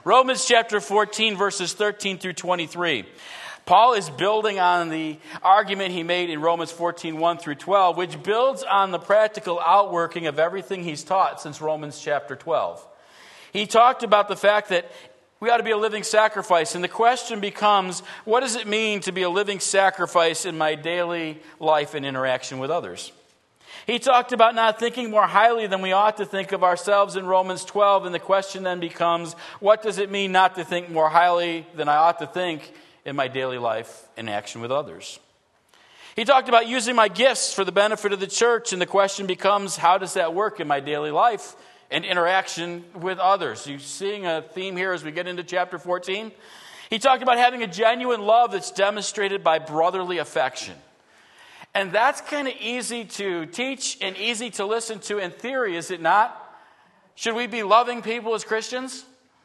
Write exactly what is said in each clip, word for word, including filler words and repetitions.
Romans chapter fourteen, verses thirteen through twenty-three. Paul is building on the argument he made in Romans fourteen, one through twelve, which builds on the practical outworking of everything he's taught since Romans chapter twelve. He talked about the fact that we ought to be a living sacrifice, and the question becomes, what does it mean to be a living sacrifice in my daily life and interaction with others? He talked about not thinking more highly than we ought to think of ourselves in Romans twelve, and the question then becomes, what does it mean not to think more highly than I ought to think in my daily life and action with others? He talked about using my gifts for the benefit of the church, and the question becomes, how does that work in my daily life and interaction with others? You seeing a theme here as we get into chapter fourteen? He talked about having a genuine love that's demonstrated by brotherly affection. And that's kind of easy to teach and easy to listen to in theory, is it not? Should we be loving people as Christians?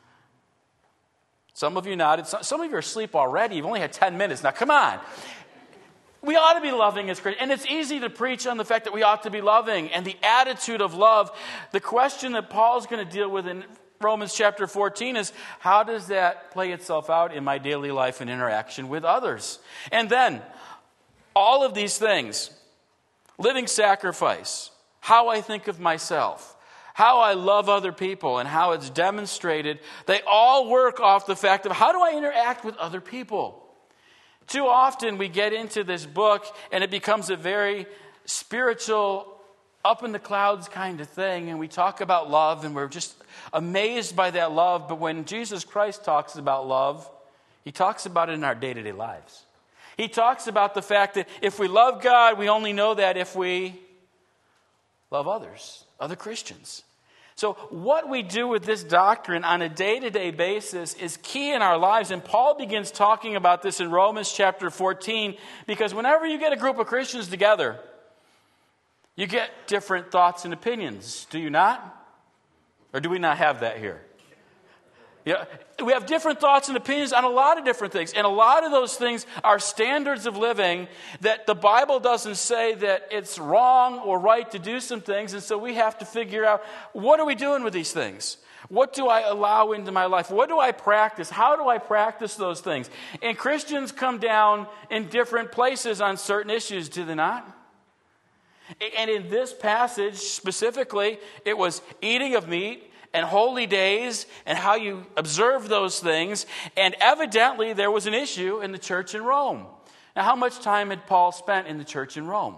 Some of you nodded. Some of you are asleep already. You've only had ten minutes. Now, come on. We ought to be loving as Christians. And it's easy to preach on the fact that we ought to be loving and the attitude of love. The question that Paul's going to deal with in Romans chapter fourteen is, how does that play itself out in my daily life and interaction with others? And then, all of these things, living sacrifice, how I think of myself, how I love other people, and how it's demonstrated, they all work off the fact of how do I interact with other people? Too often we get into this book and it becomes a very spiritual, up in the clouds kind of thing, and we talk about love and we're just amazed by that love, but when Jesus Christ talks about love, he talks about it in our day-to-day lives. He talks about the fact that if we love God, we only know that if we love others, other Christians. So what we do with this doctrine on a day-to-day basis is key in our lives. And Paul begins talking about this in Romans chapter fourteen, because whenever you get a group of Christians together, you get different thoughts and opinions. Do you not? Or do we not have that here? Yeah, we have different thoughts and opinions on a lot of different things. And a lot of those things are standards of living that the Bible doesn't say that it's wrong or right to do some things. And so we have to figure out, what are we doing with these things? What do I allow into my life? What do I practice? How do I practice those things? And Christians come down in different places on certain issues, do they not? And in this passage specifically, it was eating of meat and holy days, and how you observe those things. And evidently, there was an issue in the church in Rome. Now, how much time had Paul spent in the church in Rome?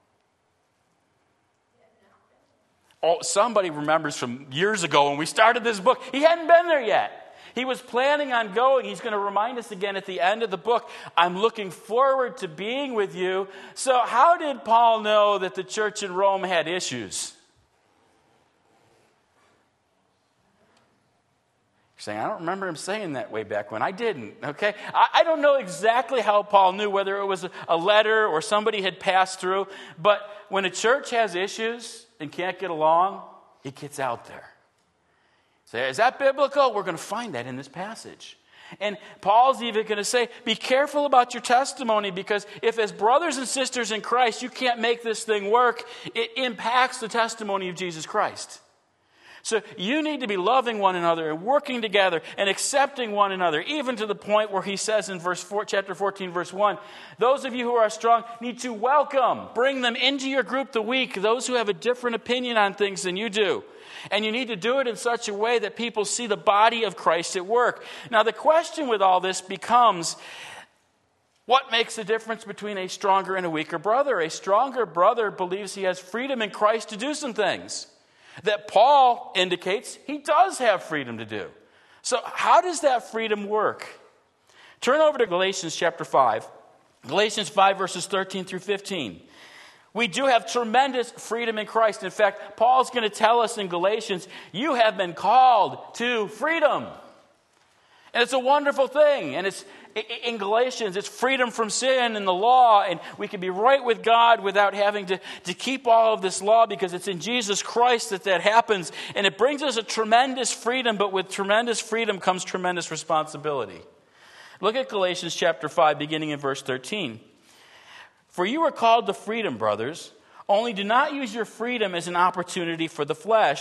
Oh, somebody remembers from years ago when we started this book. He hadn't been there yet. He was planning on going. He's going to remind us again at the end of the book, I'm looking forward to being with you. So how did Paul know that the church in Rome had issues? Saying, I don't remember him saying that way back when. I didn't, okay? I, I don't know exactly how Paul knew, whether it was a, a letter or somebody had passed through, but when a church has issues and can't get along, it gets out there. Say, is that biblical? We're going to find that in this passage. And Paul's even going to say, be careful about your testimony, because if as brothers and sisters in Christ you can't make this thing work, it impacts the testimony of Jesus Christ. So you need to be loving one another and working together and accepting one another, even to the point where he says in verse four, chapter fourteen, verse one, those of you who are strong need to welcome, bring them into your group the weak, those who have a different opinion on things than you do. And you need to do it in such a way that people see the body of Christ at work. Now the question with all this becomes, what makes the difference between a stronger and a weaker brother? A stronger brother believes he has freedom in Christ to do some things that Paul indicates he does have freedom to do. So how does that freedom work? Turn over to Galatians chapter five. Galatians five, verses thirteen through fifteen. We do have tremendous freedom in Christ. In fact, Paul's going to tell us in Galatians, you have been called to freedom. And it's a wonderful thing. And it's in Galatians, it's freedom from sin and the law, and we can be right with God without having to, to keep all of this law, because it's in Jesus Christ that that happens. And it brings us a tremendous freedom, but with tremendous freedom comes tremendous responsibility. Look at Galatians chapter five, beginning in verse thirteen. For you are called to freedom, brothers, only do not use your freedom as an opportunity for the flesh,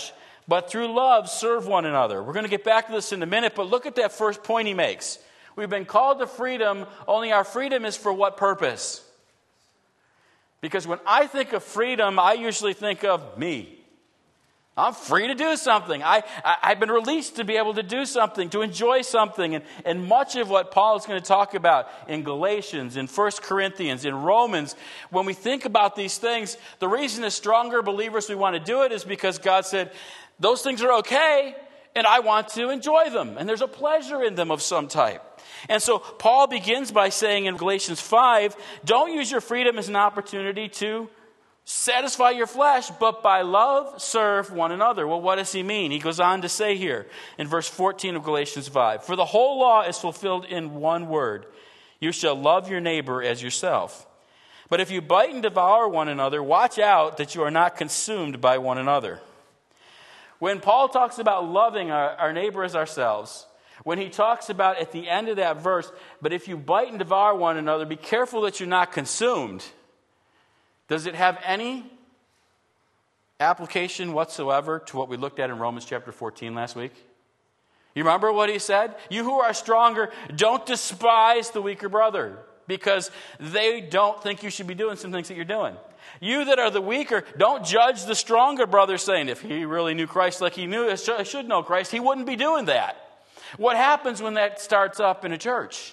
but through love serve one another. We're going to get back to this in a minute, but look at that first point he makes. We've been called to freedom, only our freedom is for what purpose? Because when I think of freedom, I usually think of me. I'm free to do something. I, I, I've been released to be able to do something, to enjoy something. And, and much of what Paul is going to talk about in Galatians, in First Corinthians, in Romans, when we think about these things, the reason as stronger believers we want to do it is because God said, those things are okay, and I want to enjoy them. And there's a pleasure in them of some type. And so Paul begins by saying in Galatians five, don't use your freedom as an opportunity to satisfy your flesh, but by love serve one another. Well, what does he mean? He goes on to say here in verse fourteen of Galatians five, for the whole law is fulfilled in one word, you shall love your neighbor as yourself. But if you bite and devour one another, watch out that you are not consumed by one another. When Paul talks about loving our, our neighbor as ourselves, when he talks about at the end of that verse, but if you bite and devour one another, be careful that you're not consumed. Does it have any application whatsoever to what we looked at in Romans chapter fourteen last week? You remember what he said? You who are stronger, don't despise the weaker brother, because they don't think you should be doing some things that you're doing. You that are the weaker, don't judge the stronger brother, saying, if he really knew Christ like he knew, I should know Christ, he wouldn't be doing that. What happens when that starts up in a church?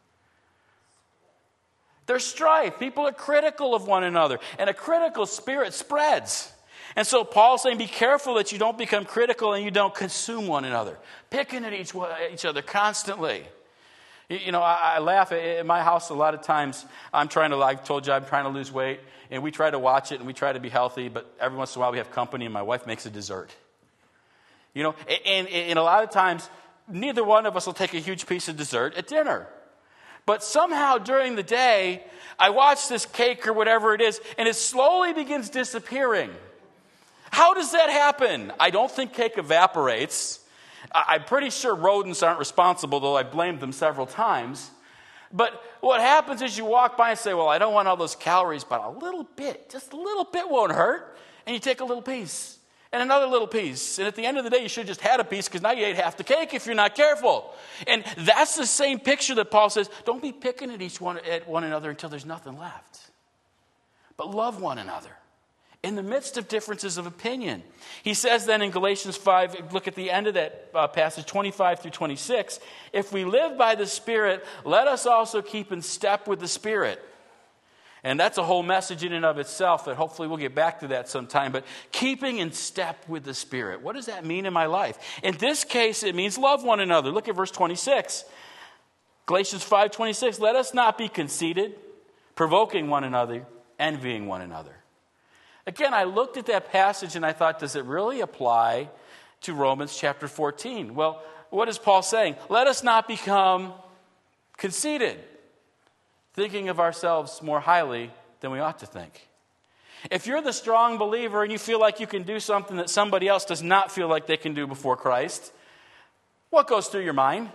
There's strife. People are critical of one another. And a critical spirit spreads. And so Paul's saying, be careful that you don't become critical and you don't consume one another. Picking at each, each other constantly. You know, I, I laugh. At my house, a lot of times, I'm trying to, like I told you, I'm trying to lose weight. And we try to watch it and we try to be healthy. But every once in a while we have company and my wife makes a dessert. You know, and, and a lot of times, neither one of us will take a huge piece of dessert at dinner. But somehow during the day, I watch this cake or whatever it is, and it slowly begins disappearing. How does that happen? I don't think cake evaporates. I'm pretty sure rodents aren't responsible, though I blamed them several times. But what happens is you walk by and say, well, I don't want all those calories, but a little bit, just a little bit won't hurt. And you take a little piece. And another little piece. And at the end of the day, you should have just had a piece because now you ate half the cake if you're not careful. And that's the same picture that Paul says, don't be picking at each one at one another until there's nothing left. But love one another in the midst of differences of opinion. He says then in Galatians five, look at the end of that uh, passage, twenty-five through twenty-six, if we live by the Spirit, let us also keep in step with the Spirit. And that's a whole message in and of itself that hopefully we'll get back to that sometime. But keeping in step with the Spirit. What does that mean in my life? In this case, it means love one another. Look at verse twenty-six. Galatians five twenty-six. Let us not be conceited, provoking one another, envying one another. Again, I looked at that passage and I thought, does it really apply to Romans chapter fourteen? Well, what is Paul saying? Let us not become conceited, thinking of ourselves more highly than we ought to think. If you're the strong believer and you feel like you can do something that somebody else does not feel like they can do before Christ, what goes through your mind?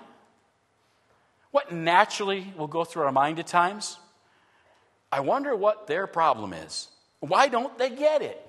What naturally will go through our mind at times? I wonder what their problem is. Why don't they get it?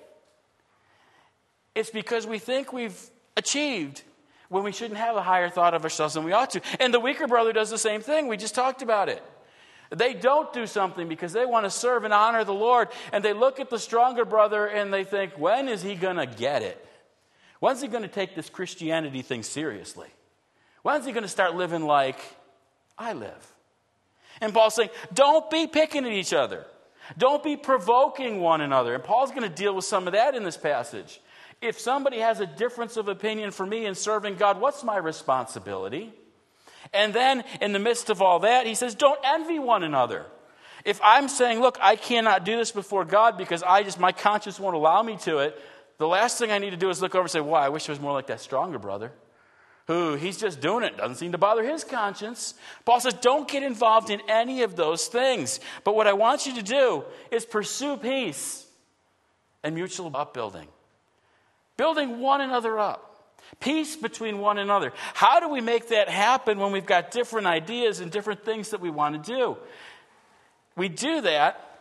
It's because we think we've achieved when we shouldn't have a higher thought of ourselves than we ought to. And the weaker brother does the same thing. We just talked about it. They don't do something because they want to serve and honor the Lord. And they look at the stronger brother and they think, when is he going to get it? When's he going to take this Christianity thing seriously? When's he going to start living like I live? And Paul's saying, don't be picking at each other. Don't be provoking one another. And Paul's going to deal with some of that in this passage. If somebody has a difference of opinion for me in serving God, what's my responsibility? And then in the midst of all that, he says, don't envy one another. If I'm saying, look, I cannot do this before God because I just, my conscience won't allow me to it, the last thing I need to do is look over and say, well, I wish I was more like that stronger brother who he's just doing it. Doesn't seem to bother his conscience. Paul says, don't get involved in any of those things. But what I want you to do is pursue peace and mutual upbuilding. Building one another up. Peace between one another. How do we make that happen when we've got different ideas and different things that we want to do? We do that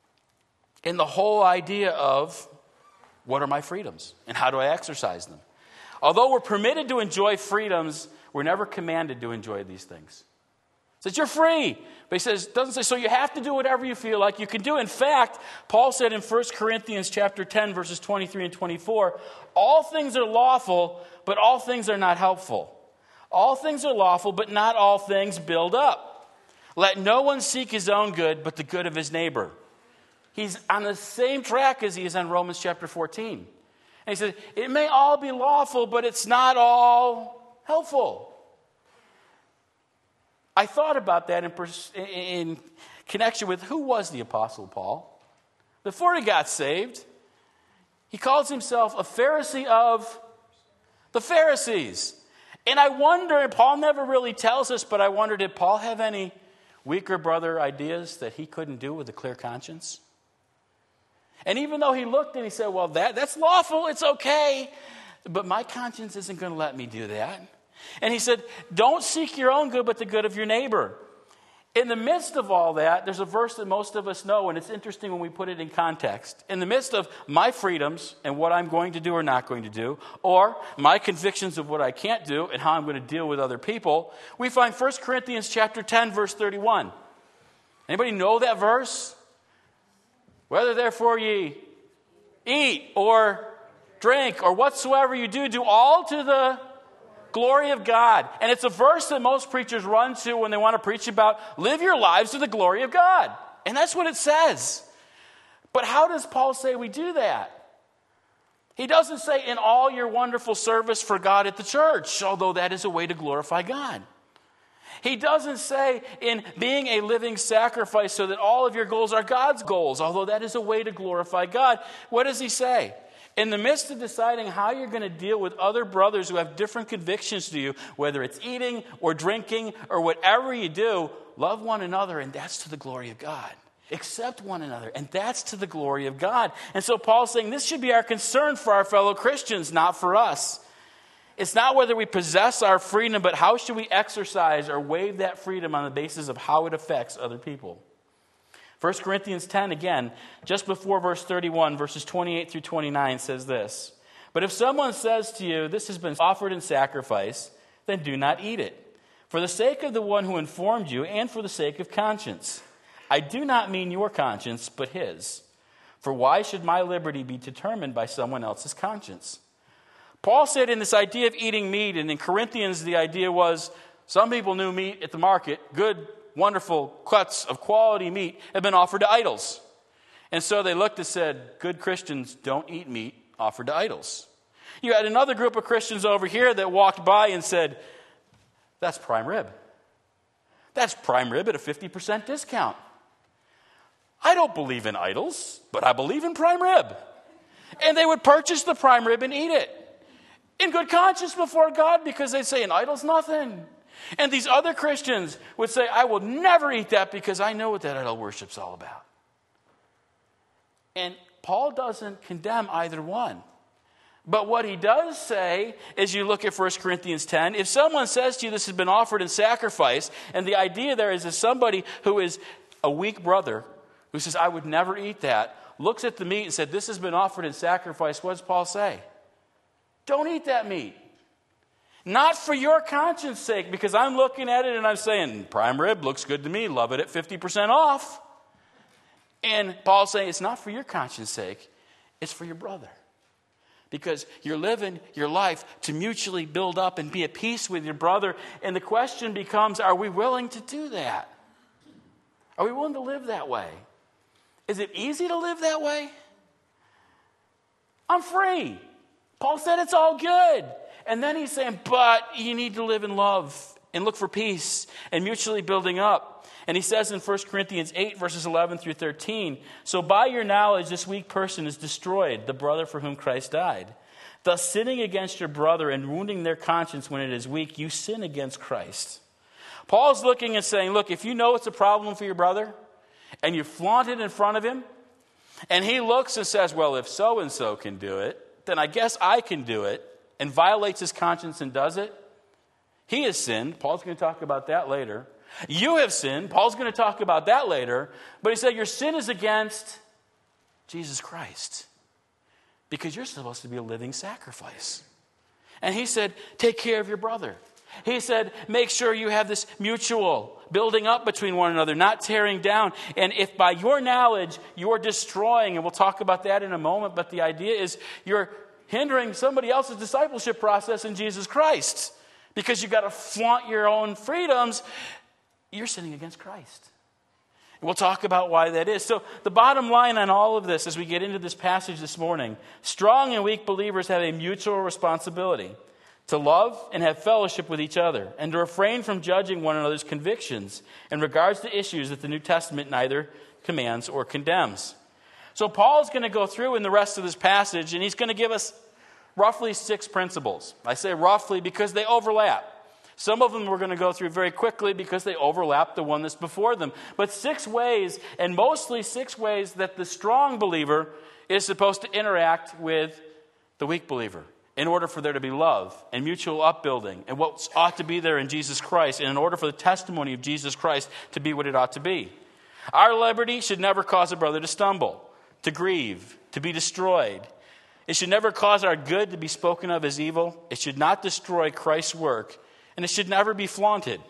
in the whole idea of what are my freedoms and how do I exercise them? Although we're permitted to enjoy freedoms, we're never commanded to enjoy these things. He says, you're free. But he says, doesn't say, so you have to do whatever you feel like you can do. In fact, Paul said in First Corinthians chapter ten, verses twenty-three and twenty-four, all things are lawful, but all things are not helpful. All things are lawful, but not all things build up. Let no one seek his own good, but the good of his neighbor. He's on the same track as he is on Romans chapter fourteen. And he said, it may all be lawful, but it's not all helpful. I thought about that in, pers- in connection with who was the Apostle Paul. Before he got saved, he calls himself a Pharisee of the Pharisees. And I wonder, and Paul never really tells us, but I wonder, did Paul have any weaker brother ideas that he couldn't do with a clear conscience? And even though he looked and he said, well, that, that's lawful, it's okay, but my conscience isn't going to let me do that. And he said, don't seek your own good, but the good of your neighbor. In the midst of all that, there's a verse that most of us know, and it's interesting when we put it in context. In the midst of my freedoms and what I'm going to do or not going to do, or my convictions of what I can't do and how I'm going to deal with other people, we find First Corinthians chapter ten, verse thirty-one. Anybody know that verse? Whether therefore ye eat or drink or whatsoever you do, do all to the glory of God. And it's a verse that most preachers run to when they want to preach about live your lives to the glory of God. And that's what it says. But how does Paul say we do that? He doesn't say in all your wonderful service for God at the church, although that is a way to glorify God. He doesn't say in being a living sacrifice so that all of your goals are God's goals, although that is a way to glorify God. What does he say? In the midst of deciding how you're going to deal with other brothers who have different convictions to you, whether it's eating or drinking or whatever you do, love one another, and that's to the glory of God. Accept one another, and that's to the glory of God. And so Paul's saying this should be our concern for our fellow Christians, not for us. It's not whether we possess our freedom, but how should we exercise or waive that freedom on the basis of how it affects other people. First Corinthians ten, again, just before verse thirty-one, verses twenty-eight through twenty-nine says this. But if someone says to you, this has been offered in sacrifice, then do not eat it, for the sake of the one who informed you and for the sake of conscience. I do not mean your conscience, but his. For why should my liberty be determined by someone else's conscience? Paul said in this idea of eating meat, and in Corinthians the idea was some people knew meat at the market, good, wonderful cuts of quality meat had been offered to idols. And so they looked and said, good Christians don't eat meat offered to idols. You had another group of Christians over here that walked by and said, that's prime rib. That's prime rib at a fifty percent discount. I don't believe in idols, but I believe in prime rib. And they would purchase the prime rib and eat it in good conscience before God, because they'd say an idol's nothing. And these other Christians would say, I will never eat that because I know what that idol worship's all about. And Paul doesn't condemn either one. But what he does say, as you look at First Corinthians ten, if someone says to you this has been offered in sacrifice, and the idea there is that somebody who is a weak brother, who says, I would never eat that, looks at the meat and said, this has been offered in sacrifice, what does Paul say? Don't eat that meat. Not for your conscience sake, because I'm looking at it and I'm saying, prime rib looks good to me, love it at fifty percent off. And Paul's saying, it's not for your conscience sake, it's for your brother. Because you're living your life to mutually build up and be at peace with your brother. And the question becomes, are we willing to do that? Are we willing to live that way? Is it easy to live that way? I'm free. Paul said it's all good. And then he's saying, but you need to live in love and look for peace and mutually building up. And he says in First Corinthians eight, verses eleven through thirteen, so by your knowledge, this weak person is destroyed, the brother for whom Christ died. Thus, sinning against your brother and wounding their conscience when it is weak, you sin against Christ. Paul's looking and saying, look, if you know it's a problem for your brother and you flaunt it in front of him, and he looks and says, well, if so-and-so can do it, then I guess I can do it, and violates his conscience and does it, he has sinned. Paul's going to talk about that later. You have sinned. Paul's going to talk about that later. But he said your sin is against Jesus Christ, because you're supposed to be a living sacrifice. And he said, take care of your brother. He said, make sure you have this mutual building up between one another, not tearing down. And if by your knowledge you're destroying, and we'll talk about that in a moment, but the idea is you're hindering somebody else's discipleship process in Jesus Christ because you've got to flaunt your own freedoms, you're sinning against Christ. And we'll talk about why that is. So the bottom line on all of this as we get into this passage this morning, strong and weak believers have a mutual responsibility to love and have fellowship with each other, and to refrain from judging one another's convictions in regards to issues that the New Testament neither commands or condemns. So Paul's going to go through in the rest of this passage, and he's going to give us roughly six principles. I say roughly because they overlap. Some of them we're going to go through very quickly because they overlap the one that's before them. But six ways, and mostly six ways, that the strong believer is supposed to interact with the weak believer, in order for there to be love and mutual upbuilding and what ought to be there in Jesus Christ, and in order for the testimony of Jesus Christ to be what it ought to be. Our liberty should never cause a brother to stumble, to grieve, to be destroyed. It should never cause our good to be spoken of as evil. It should not destroy Christ's work, and it should never be flaunted.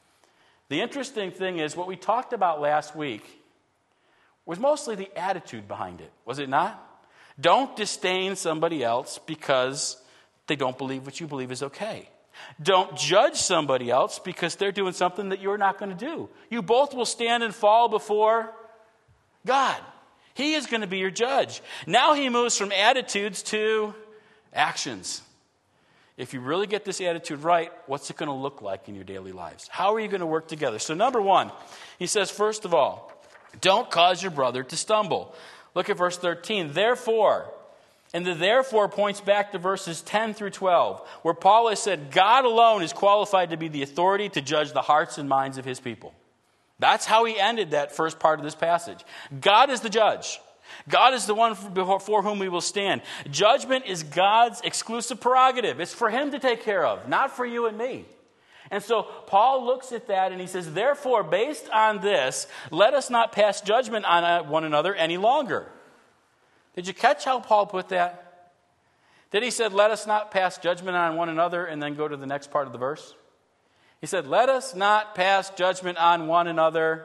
The interesting thing is, what we talked about last week was mostly the attitude behind it, was it not? Don't disdain somebody else because they don't believe what you believe is okay. Don't judge somebody else because they're doing something that you're not going to do. You both will stand and fall before God. He is going to be your judge. Now he moves from attitudes to actions. If you really get this attitude right, what's it going to look like in your daily lives? How are you going to work together? So number one, he says, first of all, don't cause your brother to stumble. Look at verse thirteen. Therefore, and the therefore points back to verses ten through twelve, where Paul has said God alone is qualified to be the authority to judge the hearts and minds of his people. That's how he ended that first part of this passage. God is the judge. God is the one before whom we will stand. Judgment is God's exclusive prerogative. It's for him to take care of, not for you and me. And so Paul looks at that and he says, therefore, based on this, let us not pass judgment on one another any longer. Did you catch how Paul put that? Then he said, let us not pass judgment on one another, and then go to the next part of the verse. He said, let us not pass judgment on one another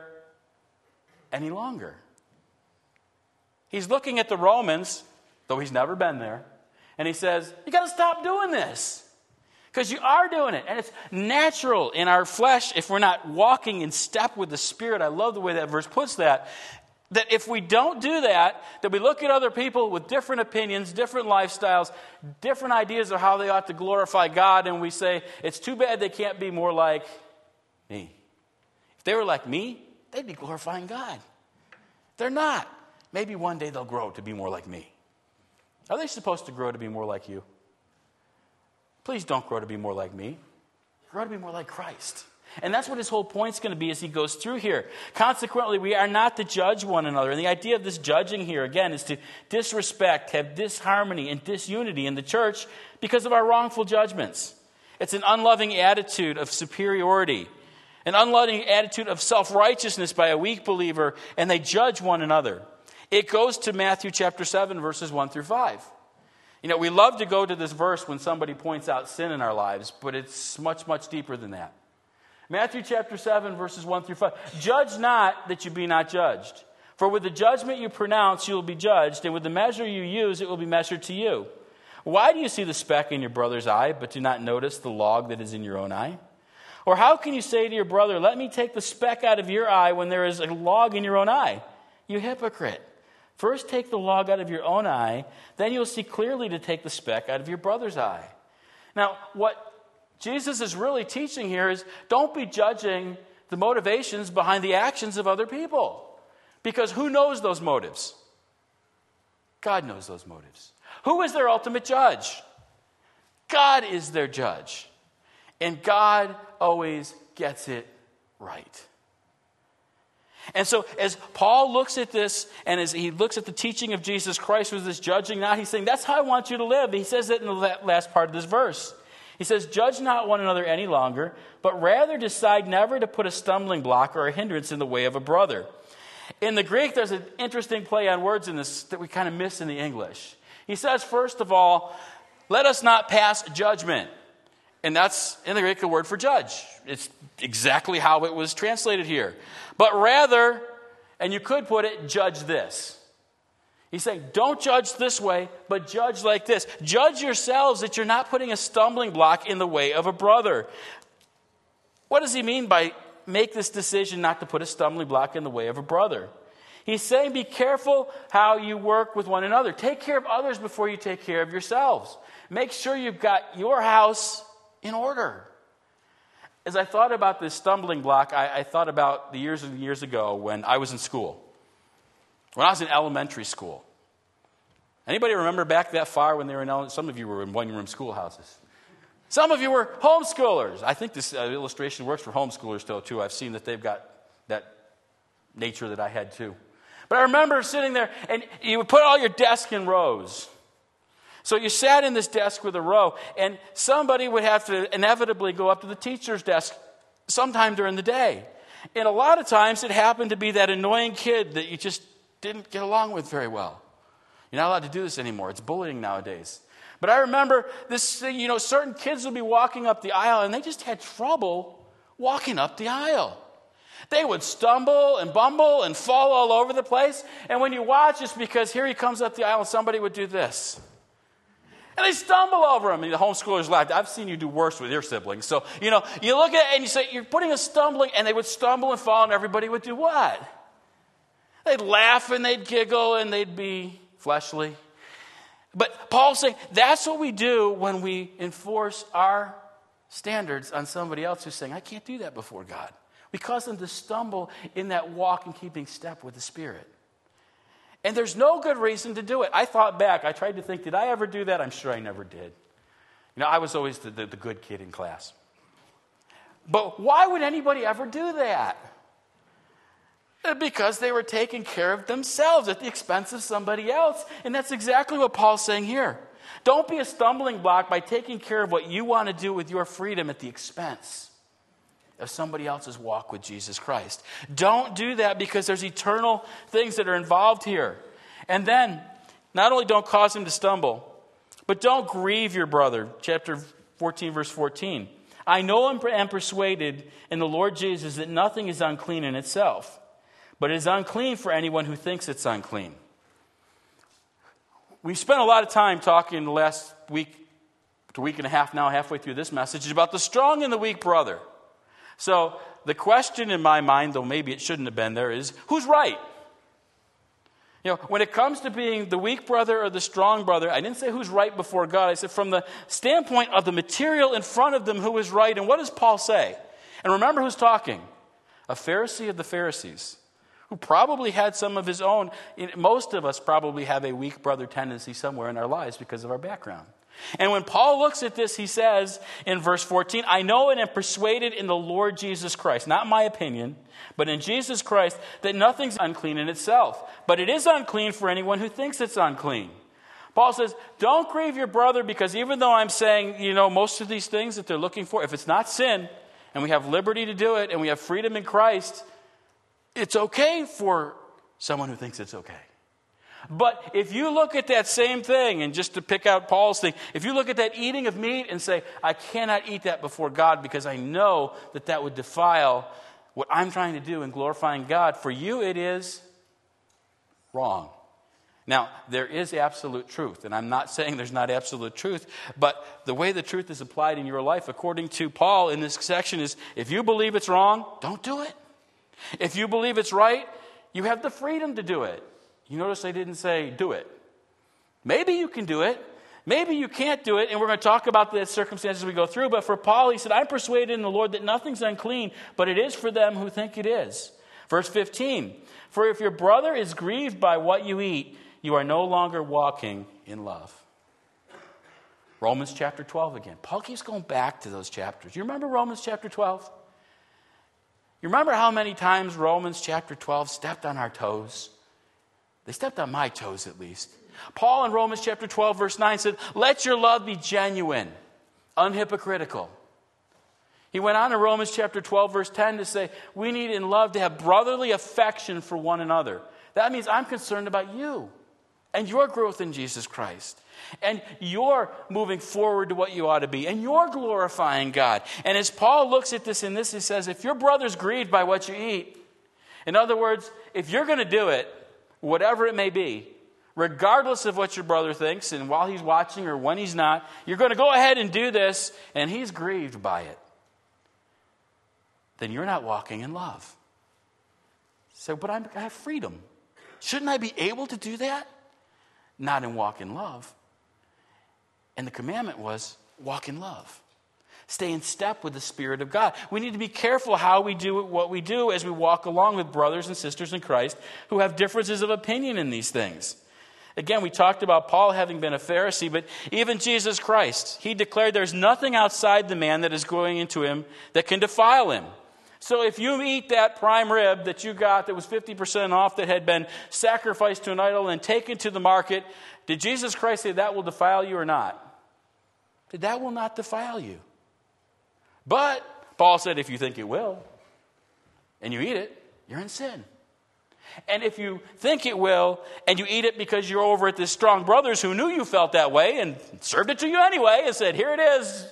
any longer. He's looking at the Romans, though he's never been there, and he says, you got to stop doing this. Because you are doing it. And it's natural in our flesh if we're not walking in step with the Spirit. I love the way that verse puts that. That if we don't do that, that we look at other people with different opinions, different lifestyles, different ideas of how they ought to glorify God, and we say, it's too bad they can't be more like me. If they were like me, they'd be glorifying God. They're not. Maybe one day they'll grow to be more like me. Are they supposed to grow to be more like you? Please don't grow to be more like me. Grow to be more like Christ. And that's what his whole point's going to be as he goes through here. Consequently, we are not to judge one another. And the idea of this judging here, again, is to disrespect, have disharmony and disunity in the church because of our wrongful judgments. It's an unloving attitude of superiority, an unloving attitude of self-righteousness by a weak believer, and they judge one another. It goes to Matthew chapter seven, verses one through five. You know, we love to go to this verse when somebody points out sin in our lives, but it's much, much deeper than that. Matthew chapter seven, verses one through five. Judge not that you be not judged. For with the judgment you pronounce, you will be judged, and with the measure you use, it will be measured to you. Why do you see the speck in your brother's eye, but do not notice the log that is in your own eye? Or how can you say to your brother, let me take the speck out of your eye when there is a log in your own eye? You hypocrite. First take the log out of your own eye, then you'll see clearly to take the speck out of your brother's eye. Now, what Jesus is really teaching here is don't be judging the motivations behind the actions of other people. Because who knows those motives? God knows those motives. Who is their ultimate judge? God is their judge. And God always gets it right. And so as Paul looks at this, and as he looks at the teaching of Jesus Christ with this judging not, he's saying, that's how I want you to live. He says it in the last part of this verse. He says, judge not one another any longer, but rather decide never to put a stumbling block or a hindrance in the way of a brother. In the Greek, there's an interesting play on words in this that we kind of miss in the English. He says, first of all, let us not pass judgment. And that's in the Greek the word for judge. It's exactly how it was translated here. But rather, and you could put it, judge this. He's saying, don't judge this way, but judge like this. Judge yourselves that you're not putting a stumbling block in the way of a brother. What does he mean by make this decision not to put a stumbling block in the way of a brother? He's saying be careful how you work with one another. Take care of others before you take care of yourselves. Make sure you've got your house in order. As I thought about this stumbling block, I, I thought about the years and years ago when I was in school. When I was in elementary school. Anybody remember back that far when they were in elementary? Some of you were in one-room schoolhouses. Some of you were homeschoolers. I think this uh, illustration works for homeschoolers still, too. I've seen that they've got that nature that I had, too. But I remember sitting there, and you would put all your desk in rows. So you sat in this desk with a row, and somebody would have to inevitably go up to the teacher's desk sometime during the day. And a lot of times it happened to be that annoying kid that you just didn't get along with very well. You're not allowed to do this anymore. It's bullying nowadays. But I remember this thing, you know, certain kids would be walking up the aisle, and they just had trouble walking up the aisle. They would stumble and bumble and fall all over the place. And when you watch, it's because here he comes up the aisle and somebody would do this. And they stumble over him. And the homeschoolers laughed. I've seen you do worse with your siblings. So, you know, you look at it and you say, you're putting a stumbling, and they would stumble and fall, and everybody would do what? They'd laugh and they'd giggle and they'd be fleshly. But Paul's saying that's what we do when we enforce our standards on somebody else who's saying, I can't do that before God. We cause them to stumble in that walk and keeping step with the Spirit. And there's no good reason to do it. I thought back. I tried to think, did I ever do that? I'm sure I never did. You know, I was always the, the, the good kid in class. But why would anybody ever do that? Because they were taking care of themselves at the expense of somebody else. And that's exactly what Paul's saying here. Don't be a stumbling block by taking care of what you want to do with your freedom at the expense of somebody else's walk with Jesus Christ. Don't do that because there's eternal things that are involved here. And then, not only don't cause him to stumble, but don't grieve your brother. Chapter fourteen, verse fourteen. I know and am persuaded in the Lord Jesus that nothing is unclean in itself, but it is unclean for anyone who thinks it's unclean. We've spent a lot of time talking the last week, to week and a half now, halfway through this message, about the strong and the weak brother. So the question in my mind, though maybe it shouldn't have been there, is who's right? You know, when it comes to being the weak brother or the strong brother, I didn't say who's right before God. I said from the standpoint of the material in front of them, who is right. And what does Paul say? And remember who's talking. A Pharisee of the Pharisees, who probably had some of his own. Most of us probably have a weak brother tendency somewhere in our lives because of our background. And when Paul looks at this, he says in verse fourteen, I know and am persuaded in the Lord Jesus Christ, not my opinion, but in Jesus Christ, that nothing's unclean in itself, but it is unclean for anyone who thinks it's unclean. Paul says, don't grieve your brother, because even though I'm saying, you know, most of these things that they're looking for, if it's not sin, and we have liberty to do it, and we have freedom in Christ, it's okay for someone who thinks it's okay. But if you look at that same thing, and just to pick out Paul's thing, if you look at that eating of meat and say, I cannot eat that before God because I know that that would defile what I'm trying to do in glorifying God, for you it is wrong. Now, there is absolute truth, and I'm not saying there's not absolute truth, but the way the truth is applied in your life, according to Paul in this section, is if you believe it's wrong, don't do it. If you believe it's right, you have the freedom to do it. You notice they didn't say, do it. Maybe you can do it. Maybe you can't do it. And we're going to talk about the circumstances as we go through. But for Paul, he said, I'm persuaded in the Lord that nothing's unclean, but it is for them who think it is. Verse fifteen, for if your brother is grieved by what you eat, you are no longer walking in love. Romans chapter twelve again. Paul keeps going back to those chapters. You remember Romans chapter twelve? You remember how many times Romans chapter twelve stepped on our toes? They stepped on my toes at least. Paul in Romans chapter twelve verse nine said, let your love be genuine, unhypocritical. He went on in Romans chapter twelve verse ten to say, we need in love to have brotherly affection for one another. That means I'm concerned about you. and your growth in Jesus Christ, and you're moving forward to what you ought to be, and you're glorifying God. And as Paul looks at this in this, he says, if your brother's grieved by what you eat, in other words, if you're going to do it, whatever it may be, regardless of what your brother thinks, and while he's watching or when he's not, you're going to go ahead and do this, and he's grieved by it, then you're not walking in love. So, but I'm, I have freedom. Shouldn't I be able to do that? Not in walk in love. And the commandment was walk in love. Stay in step with the Spirit of God. We need to be careful how we do what we do as we walk along with brothers and sisters in Christ who have differences of opinion in these things. Again, we talked about Paul having been a Pharisee, but even Jesus Christ, he declared there's nothing outside the man that is going into him that can defile him. So if you eat that prime rib that you got that was fifty percent off, that had been sacrificed to an idol and taken to the market, did Jesus Christ say that will defile you or not? That will not defile you. But Paul said if you think it will, and you eat it, you're in sin. And if you think it will, and you eat it because you're over at this Strong Brothers who knew you felt that way and served it to you anyway and said, here it is.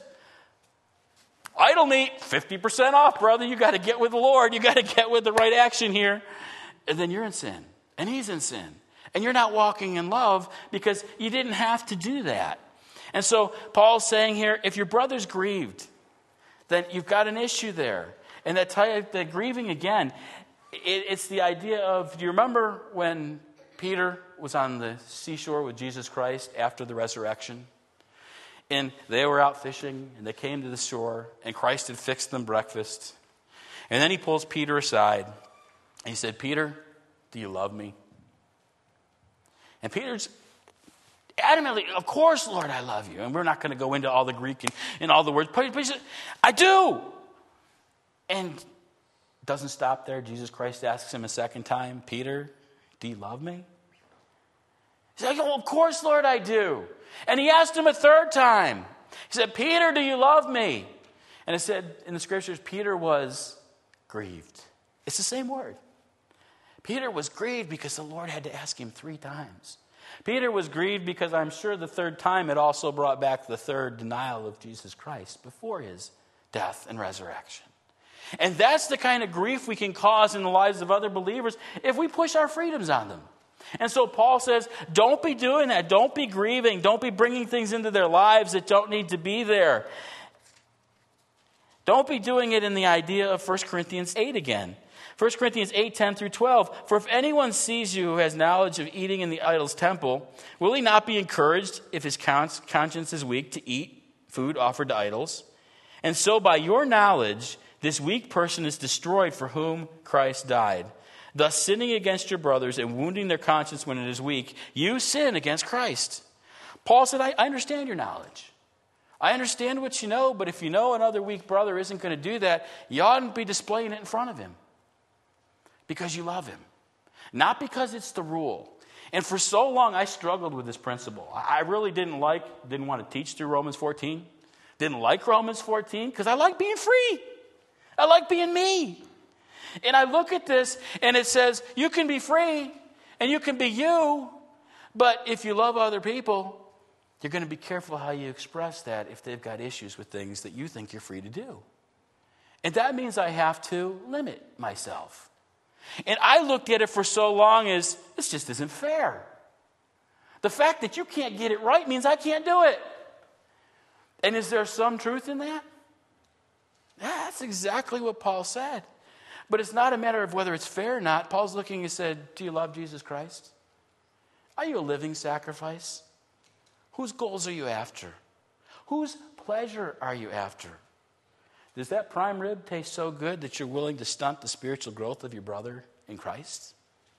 Idol meat, fifty percent off, brother. You got to get with the Lord. You got to get with the right action here. And then you're in sin. And he's in sin. And you're not walking in love because you didn't have to do that. And so Paul's saying here, if your brother's grieved, then you've got an issue there. And that type, the grieving again, it, it's the idea of, do you remember when Peter was on the seashore with Jesus Christ after the resurrection? And they were out fishing, and they came to the shore, and Christ had fixed them breakfast. And then he pulls Peter aside, and he said, Peter, do you love me? And Peter's adamantly, of course, Lord, I love you. And we're not going to go into all the Greek and, and all the words. But he said, I do. And doesn't stop there. Jesus Christ asks him a second time, Peter, do you love me? He's like, oh, of course, Lord, I do. And he asked him a third time. He said, Peter, do you love me? And it said in the scriptures, Peter was grieved. It's the same word. Peter was grieved because the Lord had to ask him three times. Peter was grieved because I'm sure the third time it also brought back the third denial of Jesus Christ before his death and resurrection. And that's the kind of grief we can cause in the lives of other believers if we push our freedoms on them. And so Paul says, don't be doing that. Don't be grieving. Don't be bringing things into their lives that don't need to be there. Don't be doing it in the idea of First Corinthians eight again. First Corinthians eight, ten through twelve. For if anyone sees you who has knowledge of eating in the idol's temple, will he not be encouraged if his conscience is weak to eat food offered to idols? And so by your knowledge, this weak person is destroyed for whom Christ died. Thus, sinning against your brothers and wounding their conscience when it is weak, you sin against Christ. Paul said, I understand your knowledge. I understand what you know, but if you know another weak brother isn't going to do that, you oughtn't be displaying it in front of him. Because you love him. Not because it's the rule. And for so long, I struggled with this principle. I really didn't like, didn't want to teach through Romans fourteen. Didn't like Romans fourteen because I like being free. I like being me. And I look at this and it says, you can be free and you can be you, but if you love other people, you're going to be careful how you express that if they've got issues with things that you think you're free to do. And that means I have to limit myself. And I looked at it for so long as, this just isn't fair. The fact that you can't get it right means I can't do it. And is there some truth in that? Yeah, that's exactly what Paul said. But it's not a matter of whether it's fair or not. Paul's looking and said, do you love Jesus Christ? Are you a living sacrifice? Whose goals are you after? Whose pleasure are you after? Does that prime rib taste so good that you're willing to stunt the spiritual growth of your brother in Christ?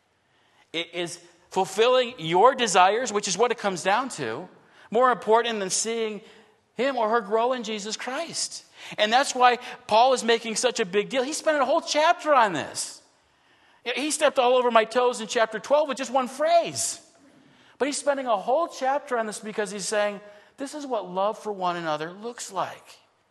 It is fulfilling your desires, which is what it comes down to, more important than seeing him or her grow in Jesus Christ. And that's why Paul is making such a big deal. He spent a whole chapter on this. He stepped all over my toes in chapter twelve with just one phrase. But he's spending a whole chapter on this because he's saying, this is what love for one another looks like.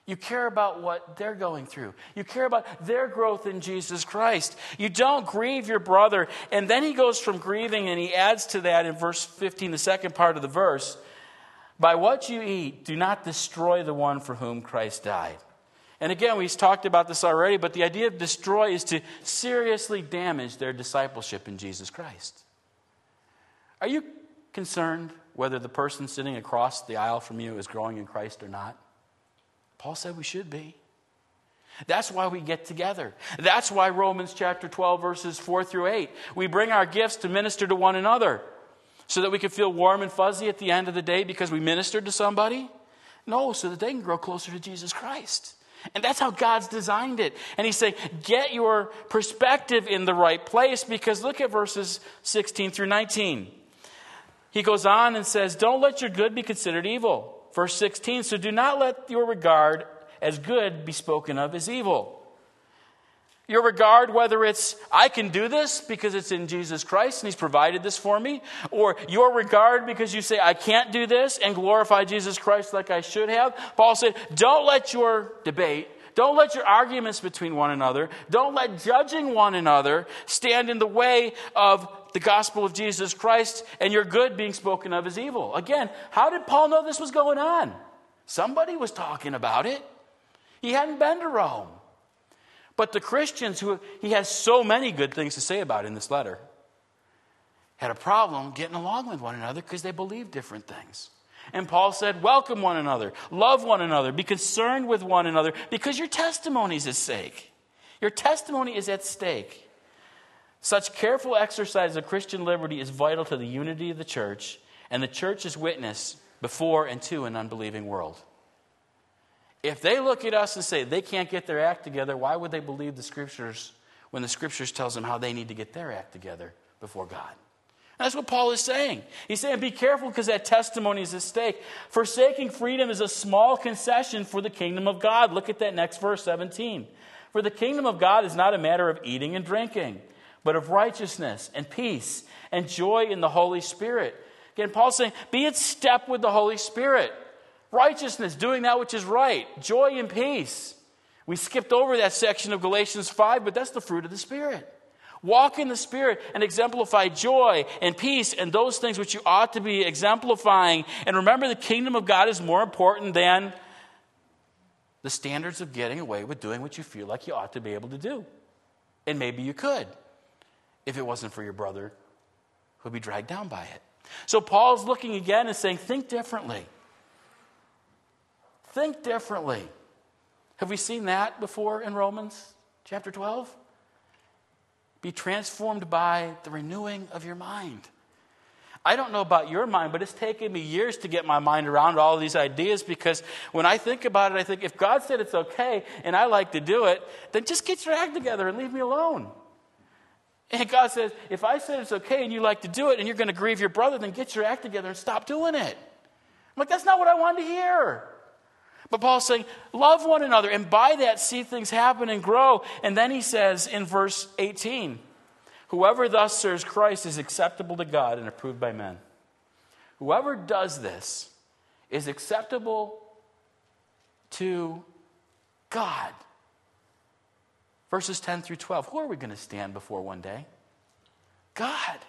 You care about what they're going through. You care about their growth in Jesus Christ. You don't grieve your brother. And then he goes from grieving and he adds to that in verse fifteen, the second part of the verse. By what you eat, do not destroy the one for whom Christ died. And again, we've talked about this already, but the idea of destroy is to seriously damage their discipleship in Jesus Christ. Are you concerned whether the person sitting across the aisle from you is growing in Christ or not? Paul said we should be. That's why we get together. That's why Romans chapter twelve, verses four through eight. We bring our gifts to minister to one another so that we can feel warm and fuzzy at the end of the day because we ministered to somebody. No, so that they can grow closer to Jesus Christ. And that's how God's designed it. And he's saying, get your perspective in the right place, because look at verses sixteen through nineteen. He goes on and says, don't let your good be considered evil. Verse sixteen, so do not let your regard as good be spoken of as evil. Your regard, whether it's, I can do this because it's in Jesus Christ and he's provided this for me, or your regard because you say, I can't do this and glorify Jesus Christ like I should have. Paul said, don't let your debate, don't let your arguments between one another, don't let judging one another stand in the way of the gospel of Jesus Christ and your good being spoken of as evil. Again, how did Paul know this was going on? Somebody was talking about it. He hadn't been to Rome. But the Christians who he has so many good things to say about in this letter had a problem getting along with one another because they believed different things. And Paul said, welcome one another, love one another, be concerned with one another, because your testimony is at stake. Your testimony is at stake. Such careful exercise of Christian liberty is vital to the unity of the church and the church's witness before and to an unbelieving world. If they look at us and say they can't get their act together, why would they believe the Scriptures when the Scriptures tells them how they need to get their act together before God? And that's what Paul is saying. He's saying be careful because that testimony is at stake. Forsaking freedom is a small concession for the kingdom of God. Look at that next verse, seventeen. For the kingdom of God is not a matter of eating and drinking, but of righteousness and peace and joy in the Holy Spirit. Again, Paul's saying be in step with the Holy Spirit. Righteousness, doing that which is right. Joy and peace. We skipped over that section of Galatians five, but that's the fruit of the Spirit. Walk in the Spirit and exemplify joy and peace and those things which you ought to be exemplifying. And remember, the kingdom of God is more important than the standards of getting away with doing what you feel like you ought to be able to do. And maybe you could if it wasn't for your brother who would be dragged down by it. So Paul's looking again and saying, think differently. Think differently. Have we seen that before in Romans chapter twelve? Be transformed by the renewing of your mind. I don't know about your mind, but it's taken me years to get my mind around all of these ideas, because when I think about it, I think if God said it's okay and I like to do it, then just get your act together and leave me alone. And God says, if I said it's okay and you like to do it and you're going to grieve your brother, then get your act together and stop doing it. I'm like, that's not what I wanted to hear. But Paul's saying, love one another, and by that see things happen and grow. And then he says in verse eighteen, whoever thus serves Christ is acceptable to God and approved by men. Whoever does this is acceptable to God. Verses ten through twelve. Who are we going to stand before one day? God.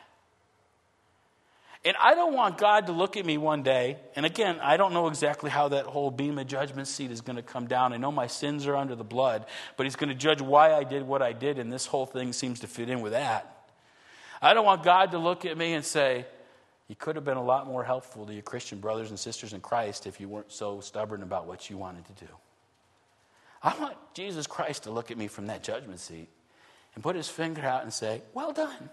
And I don't want God to look at me one day, and again, I don't know exactly how that whole beam of judgment seat is going to come down. I know my sins are under the blood, but he's going to judge why I did what I did, and this whole thing seems to fit in with that. I don't want God to look at me and say, you could have been a lot more helpful to your Christian brothers and sisters in Christ if you weren't so stubborn about what you wanted to do. I want Jesus Christ to look at me from that judgment seat and put his finger out and say, well done.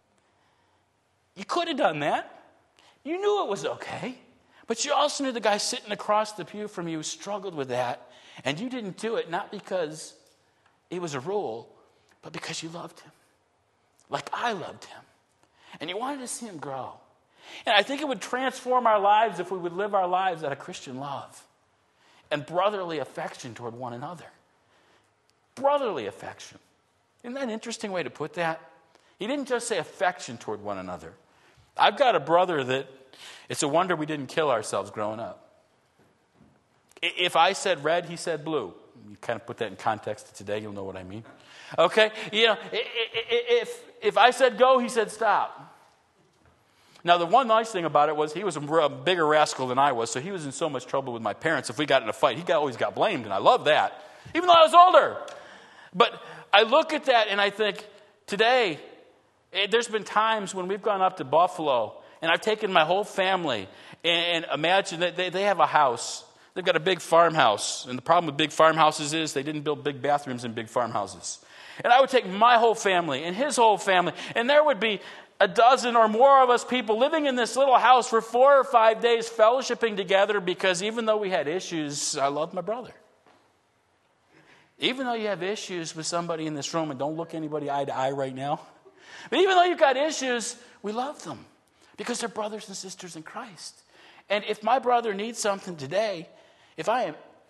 You could have done that. You knew it was okay. But you also knew the guy sitting across the pew from you struggled with that. And you didn't do it not because it was a rule, but because you loved him. Like I loved him. And you wanted to see him grow. And I think it would transform our lives if we would live our lives out of Christian love and brotherly affection toward one another. Brotherly affection. Isn't that an interesting way to put that? He didn't just say affection toward one another. I've got a brother that it's a wonder we didn't kill ourselves growing up. If I said red, he said blue. You kind of put that in context today, you'll know what I mean. Okay? You know, if, if I said go, he said stop. Now, the one nice thing about it was he was a bigger rascal than I was, so he was in so much trouble with my parents. If we got in a fight, he got, always got blamed, and I loved that, even though I was older. But I look at that and I think, today, it, there's been times when we've gone up to Buffalo, and I've taken my whole family, and, and imagine that they, they have a house. They've got a big farmhouse, and the problem with big farmhouses is they didn't build big bathrooms in big farmhouses. And I would take my whole family and his whole family, and there would be a dozen or more of us people living in this little house for four or five days fellowshipping together, because even though we had issues, I loved my brother. Even though you have issues with somebody in this room, and don't look anybody eye to eye right now, but even though you've got issues, we love them because they're brothers and sisters in Christ. And if my brother needs something today, if I am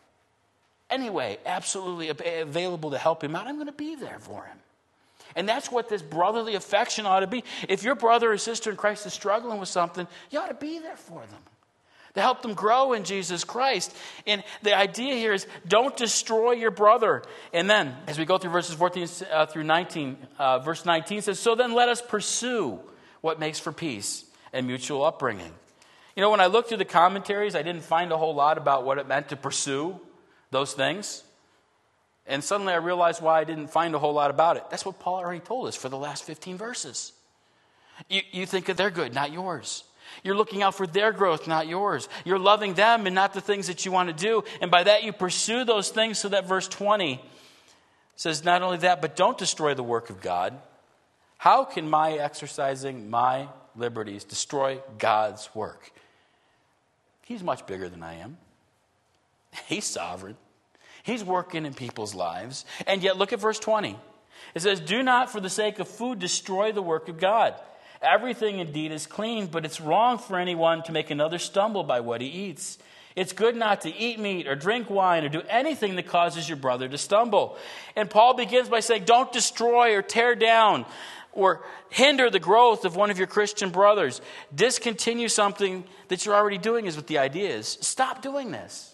anyway absolutely available to help him out, I'm going to be there for him. And that's what this brotherly affection ought to be. If your brother or sister in Christ is struggling with something, you ought to be there for them, to help them grow in Jesus Christ. And the idea here is don't destroy your brother. And then, as we go through verses fourteen uh, through nineteen, uh, verse nineteen says, so then let us pursue what makes for peace and mutual upbringing. You know, when I looked through the commentaries, I didn't find a whole lot about what it meant to pursue those things. And suddenly I realized why I didn't find a whole lot about it. That's what Paul already told us for the last fifteen verses. You, you think that they're good, not yours. You're looking out for their growth, not yours. You're loving them and not the things that you want to do. And by that you pursue those things, so that verse twenty says not only that, but don't destroy the work of God. How can my exercising my liberties destroy God's work? He's much bigger than I am. He's sovereign. He's working in people's lives. And yet look at verse twenty. It says, do not for the sake of food destroy the work of God. Everything indeed is clean, but it's wrong for anyone to make another stumble by what he eats. It's good not to eat meat or drink wine or do anything that causes your brother to stumble. And Paul begins by saying, don't destroy or tear down or hinder the growth of one of your Christian brothers. Discontinue something that you're already doing is what the idea is. Stop doing this.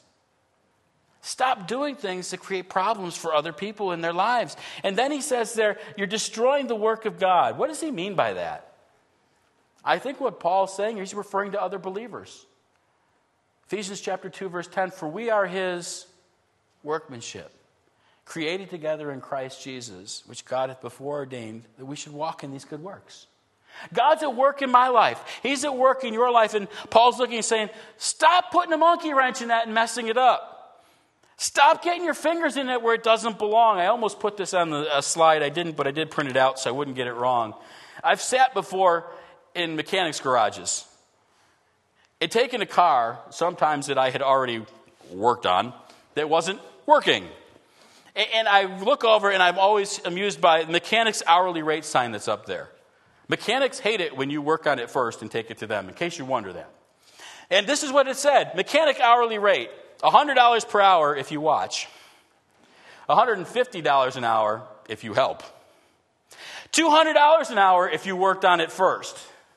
Stop doing things that create problems for other people in their lives. And then he says there, you're destroying the work of God. What does he mean by that? I think what Paul's saying, he's referring to other believers. Ephesians chapter two, verse ten, for we are his workmanship, created together in Christ Jesus, which God hath before ordained that we should walk in these good works. God's at work in my life. He's at work in your life. And Paul's looking and saying, stop putting a monkey wrench in that and messing it up. Stop getting your fingers in it where it doesn't belong. I almost put this on the uh, slide. I didn't, but I did print it out so I wouldn't get it wrong. I've sat before in mechanics' garages and taken a car, sometimes that I had already worked on, that wasn't working. And, and I look over and I'm always amused by the mechanics' hourly rate sign that's up there. Mechanics hate it when you work on it first and take it to them, in case you wonder that. And this is what it said, mechanic hourly rate. one hundred dollars per hour if you watch. one hundred fifty dollars an hour if you help. two hundred dollars an hour if you worked on it first.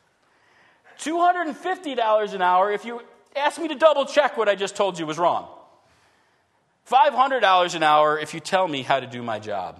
two hundred fifty dollars an hour if you asked me to double check what I just told you was wrong. five hundred dollars an hour if you tell me how to do my job.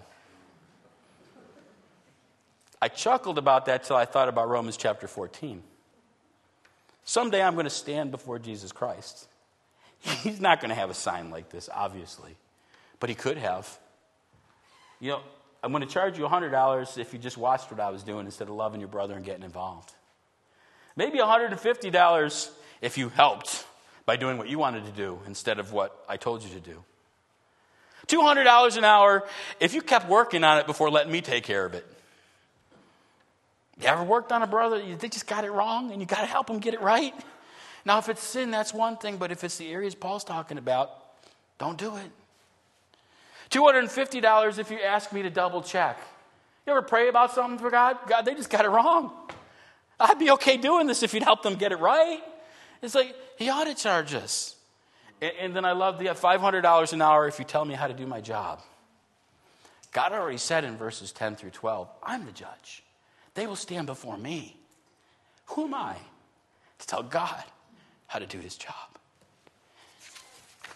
I chuckled about that till I thought about Romans chapter fourteen. Someday I'm going to stand before Jesus Christ. He's not going to have a sign like this, obviously. But he could have. You know, I'm going to charge you one hundred dollars if you just watched what I was doing instead of loving your brother and getting involved. Maybe one hundred fifty dollars if you helped by doing what you wanted to do instead of what I told you to do. two hundred dollars an hour if you kept working on it before letting me take care of it. You ever worked on a brother, they just got it wrong and you got to help them get it right? Now, if it's sin, that's one thing, but if it's the areas Paul's talking about, don't do it. two hundred fifty dollars if you ask me to double check. You ever pray about something for God? God, they just got it wrong. I'd be okay doing this if you'd help them get it right. It's like, he ought to charge us. And, and then I love the five hundred dollars an hour if you tell me how to do my job. God already said in verses ten through twelve, I'm the judge. They will stand before me. Who am I to tell God how to do his job?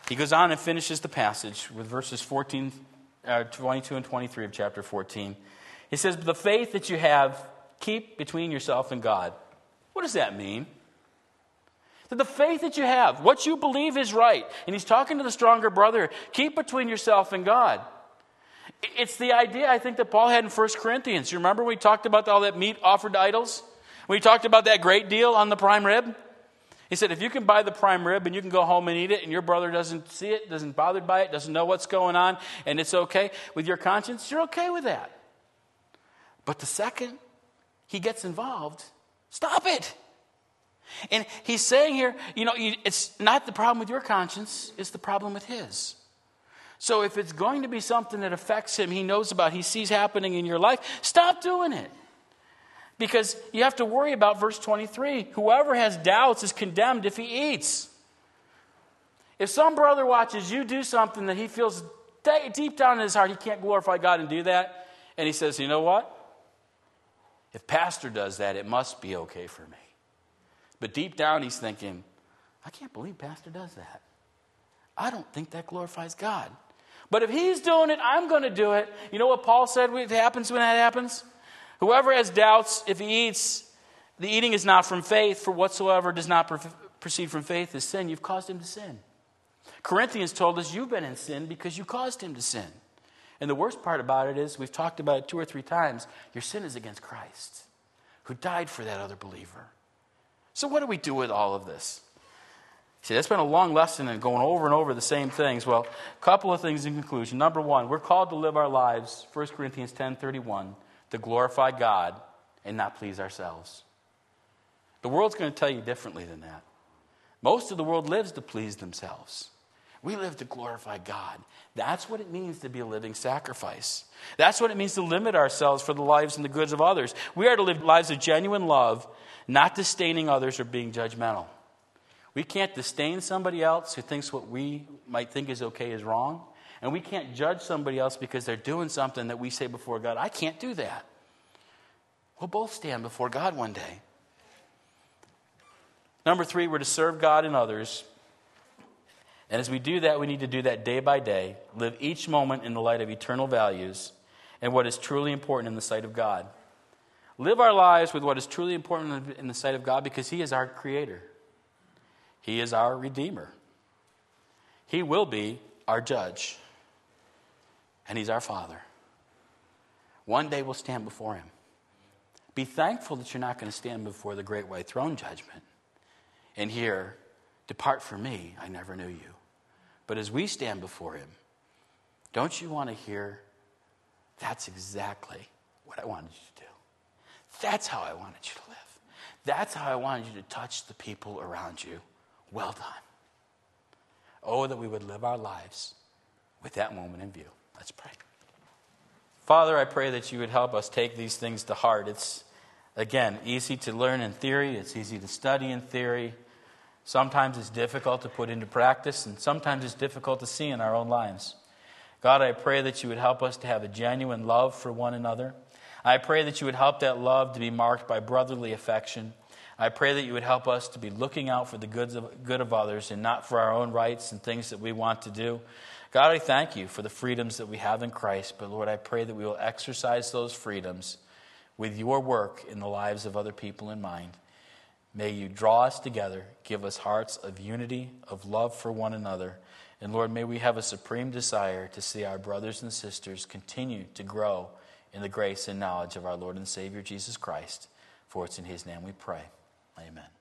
He goes on and finishes the passage with verses fourteen, uh, twenty-two and twenty-three of chapter fourteen. He says, "But the faith that you have, keep between yourself and God." What does that mean? That the faith that you have, what you believe is right, and he's talking to the stronger brother, keep between yourself and God. It's the idea, I think, that Paul had in First Corinthians. You remember when we talked about all that meat offered to idols? We talked about that great deal on the prime rib. He said, if you can buy the prime rib and you can go home and eat it, and your brother doesn't see it, doesn't bother by it, doesn't know what's going on, and it's okay with your conscience, you're okay with that. But the second he gets involved, stop it. And he's saying here, you know, it's not the problem with your conscience, it's the problem with his. So if it's going to be something that affects him, he knows about, he sees happening in your life, stop doing it. Because you have to worry about verse twenty-three. Whoever has doubts is condemned if he eats. If some brother watches you do something that he feels deep down in his heart he can't glorify God and do that, and he says, you know what? If pastor does that, it must be okay for me. But deep down he's thinking, I can't believe pastor does that. I don't think that glorifies God. But if he's doing it, I'm going to do it. You know what Paul said happens when that happens? Whoever has doubts, if he eats, the eating is not from faith, for whatsoever does not proceed from faith is sin. You've caused him to sin. Corinthians told us you've been in sin because you caused him to sin. And the worst part about it is, we've talked about it two or three times, your sin is against Christ, who died for that other believer. So what do we do with all of this? See, that's been a long lesson and going over and over the same things. Well, a couple of things in conclusion. Number one, we're called to live our lives, First Corinthians ten thirty-one, to glorify God and not please ourselves. The world's going to tell you differently than that. Most of the world lives to please themselves. We live to glorify God. That's what it means to be a living sacrifice. That's what it means to limit ourselves for the lives and the goods of others. We are to live lives of genuine love, not disdaining others or being judgmental. We can't disdain somebody else who thinks what we might think is okay is wrong. And we can't judge somebody else because they're doing something that we say before God, I can't do that. We'll both stand before God one day. Number three, we're to serve God and others. And as we do that, we need to do that day by day. Live each moment in the light of eternal values and what is truly important in the sight of God. Live our lives with what is truly important in the sight of God because He is our Creator. He is our Redeemer. He will be our Judge. And He's our Father. One day we'll stand before Him. Be thankful that you're not going to stand before the great white throne judgment and hear, depart from me, I never knew you. But as we stand before Him, don't you want to hear, that's exactly what I wanted you to do. That's how I wanted you to live. That's how I wanted you to touch the people around you. Well done. Oh, that we would live our lives with that moment in view. Let's pray. Father, I pray that you would help us take these things to heart. It's, again, easy to learn in theory. It's easy to study in theory. Sometimes it's difficult to put into practice, and sometimes it's difficult to see in our own lives. God, I pray that you would help us to have a genuine love for one another. I pray that you would help that love to be marked by brotherly affection. I pray that you would help us to be looking out for the goods of, good of others and not for our own rights and things that we want to do. God, I thank you for the freedoms that we have in Christ, but Lord, I pray that we will exercise those freedoms with your work in the lives of other people in mind. May you draw us together, give us hearts of unity, of love for one another. And Lord, may we have a supreme desire to see our brothers and sisters continue to grow in the grace and knowledge of our Lord and Savior Jesus Christ. For it's in His name we pray. Amen.